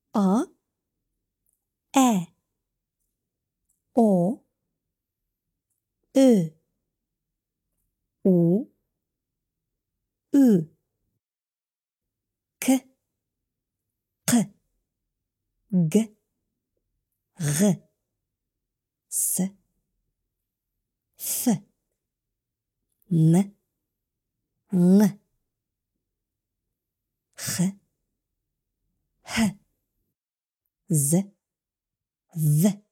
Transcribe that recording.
A E O Ö U Ü K K G R S F N N H H Z V